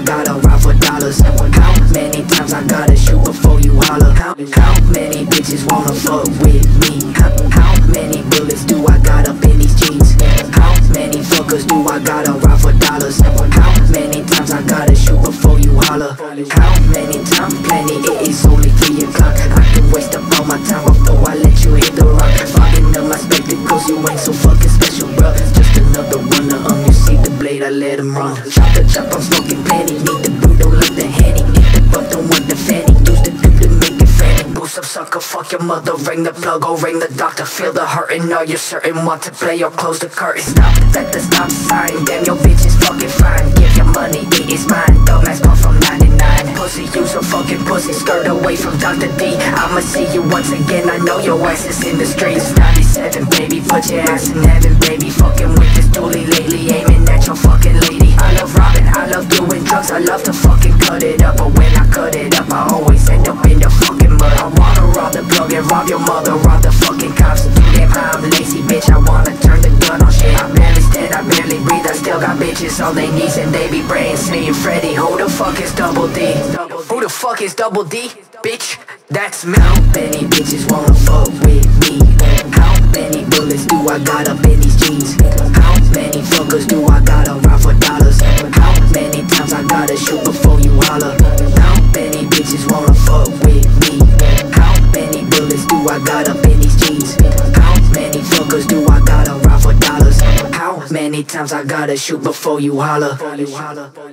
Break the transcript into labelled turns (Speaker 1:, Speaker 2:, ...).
Speaker 1: gotta ride for dollars? How many times I gotta shoot before you holler? How many bitches wanna fuck with me? How many bullets do I got up in these jeans? How many fuckers do I gotta ride for dollars? How many times I gotta shoot before you holler? How many times? Plenty, it is only 3 o'clock. I can waste up all my time before I let you hit the rock. Fogging up my spectacles, you ain't so fucking special, bruh. Just another runner, you see the blade, I let him run. Chop the chop, I'm smoking plenty. Need the blue, don't like the Henny. Need the buff, don't want the fanny. Use the dip to make it fanny. Boost up, sucker, fuck your mother. Ring the plug, or ring the doctor. Feel the hurting, are you certain? Want to play or close the curtain? Stop at the stop sign. Damn, your bitch is fucking fine. Give your money, it is mine. Dumbass puff from 99. Pussy, you so fucking pussy. Skirt away from Dr. D. I'ma see you once again. I know your ass is in the streets. 97, baby, put your ass in heaven, baby. Fucking with this dually lately, aiming at your fucking lady. I love robbing, I love doing drugs. I love to fucking cut it up, but when I cut it up, I always end up in the fucking mud. I wanna rob the plug and rob your mother, rob the fucking cops. Too damn high, I'm lazy, bitch. I wanna turn the gun on shit. I barely stand, I barely breathe. I still got bitches on their knees and they be praying, saying, Freddy, who the fuck is Double D? Who the fuck is Double D? Bitch, that's me. How many bitches wanna fuck with me? How many bullets do I got up in these jeans? How many fuckers do I gotta ride for dollars? How many times I gotta shoot before you holler? How many bitches wanna fuck with me? How many bullets do I got up in these jeans? How many fuckers do I gotta ride for dollars? How many times I gotta shoot before you holler?